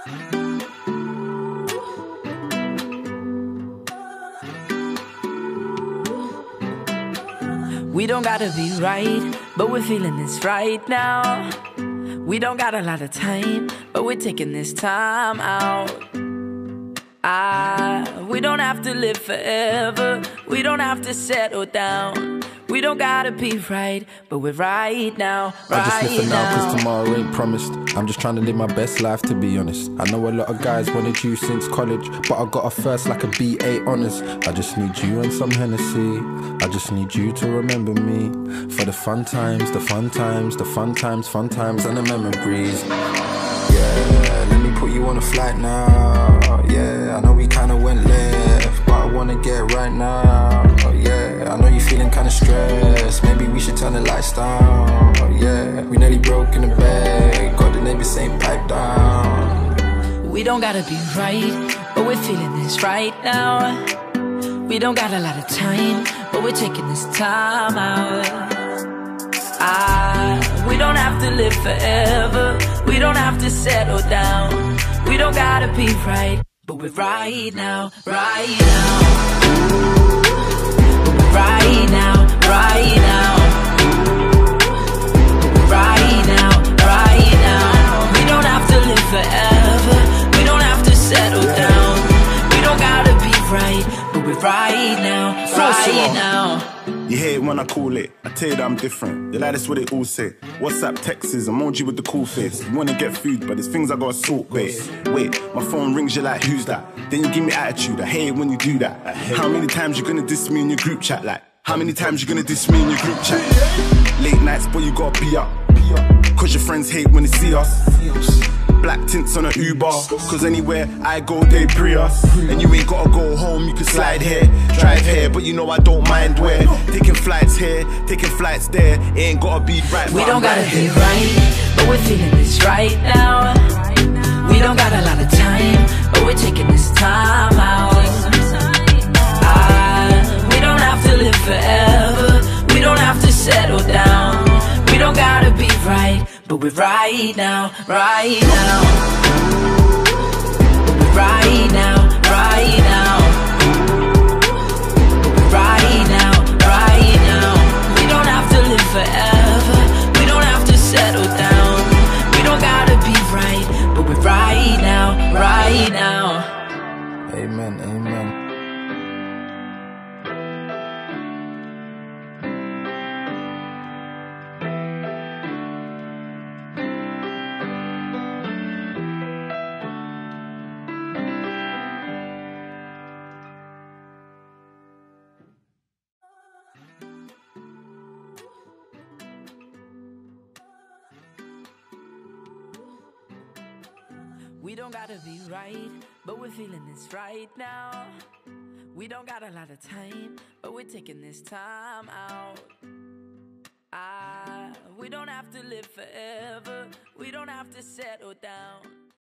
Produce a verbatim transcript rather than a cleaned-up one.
We don't gotta be right, but we're feeling this right now. We don't got a lot of time, but we're taking this time out. Ah, we don't have to live forever. We don't have to settle down. We don't gotta be right, but we're right now, right I just live for now, now. cause tomorrow ain't promised. I'm just trying to live my best life, to be honest. I know a lot of guys wanted you since college, but I got a first like a B A honours. I just need you and some Hennessy. I just need you to remember me. For the fun times, the fun times, the fun times, fun times and the memories. Yeah, let me put you on a flight now. Yeah, I know we kinda went left, but I wanna get right now. Oh yeah, I know you're feeling kinda stressed. Maybe we should turn the lights down. Oh yeah, we nearly broke in the bed. Got the neighbors saying pipe down. We don't gotta be right, but we're feeling this right now. We don't got a lot of time, but we're taking this time out. Ah, we don't have to live forever. We don't have to settle down. We don't gotta be right, but we're right now, right now. Right now, right now. Right now, right now. We don't have to live forever. We don't have to settle down. We don't gotta be right, but we're right now, right now. You hate it when I call it, I tell you that I'm different. You like that's what they all say. WhatsApp texts, emoji with the cool face. You wanna get food, but there's things I gotta sort, babe. Wait, my phone rings, you like, who's that? Then you give me attitude, I hate it when you do that. How many times you gonna diss me in your group chat, like? How many times you gonna diss me in your group chat? Late nights, boy, you gotta be up. Cause your friends hate when they see us. Black tints on an Uber, cause anywhere I go they pre us. And you ain't gotta go home, you can slide here, drive here, but you know I don't mind where. Taking flights here, taking flights there, it ain't gotta be right. We don't gotta be right, but we're feeling this right now. We don't got a lot of time, but we're taking this time out. Ah, we don't have to live forever. We don't have to settle down. We don't gotta be right, but we're right now, right now. Right now, right now. Right now, right now. We don't have to live forever. We don't have to settle down. We don't gotta be right, but we're right now, right now. Amen, amen. We don't gotta be right, but we're feeling this right now. We don't got a lot of time, but we're taking this time out. Ah, we don't have to live forever. We don't have to settle down.